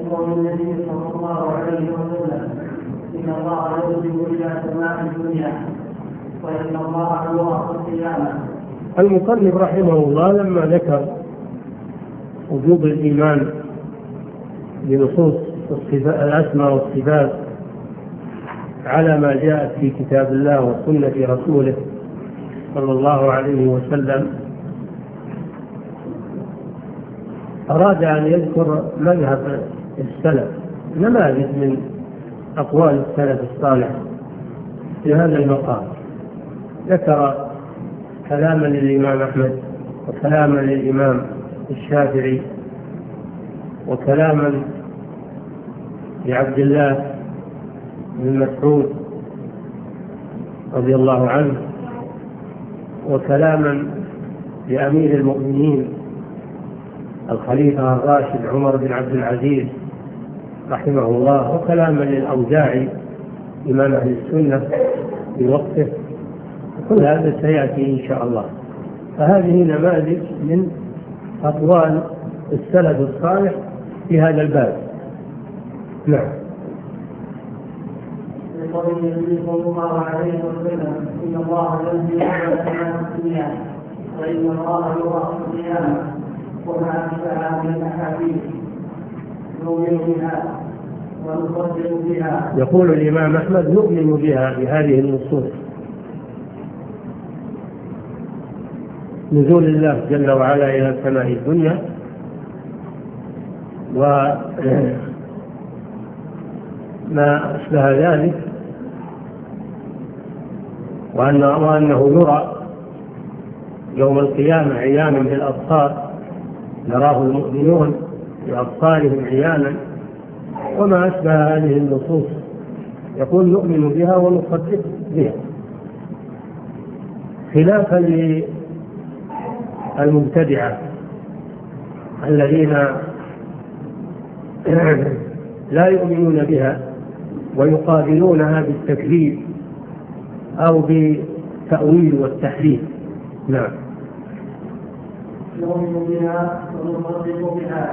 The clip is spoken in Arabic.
قول النبي صلى الله عليه وسلم: إن الله ينزل إلى سماء الدنيا وإن الله يرى في القيامة. المصنف رحمه الله لما ذكر وجوب الإيمان بنصوص الأسماء والصفات على ما جاءت في كتاب الله وسنة رسوله صلى الله عليه وسلم، أراد أن يذكر مذهب السلف، نماذج من أقوال السلف الصالح في هذا المقام. ذكر كلاما للإمام أحمد، وكلاما للإمام الشافعي، وكلاما لعبد الله بن مسعود رضي الله عنه، وكلاما لأمير المؤمنين الخليفة الراشد عمر بن عبد العزيز رحمه الله، وكلاما للأوزاعي إمام أهل السنة في وقته. كل هذا سيأتي إن شاء الله. فهذه نماذج من أقوال السلف الصالح في هذا الباب. نعم. يقول النبي صلى الله عليه وسلم: إن الله ينزل إلى سماء الدنيا وإن الله يرى في القيامة، وما أشبه من الأحاديث نؤمن بها ونصدق بها. يقول الإمام أحمد: نؤمن بها، بهذه النصوص، نزول الله جل وعلا إلى سماء الدنيا، وما أشبه ذلك، وأنه يرى يوم القيامة عيانا بالأبصار، يراه المؤمنون بأبصارهم عيانا، وما أشبه هذه النصوص. يقول: نؤمن بها ونصدق بها، خلافا للمبتدعة الذين لا يؤمنون بها ويقابلونها بالتكذيب أو بالتأويل والتحريف. نعم. نؤمن بها ونصدق بها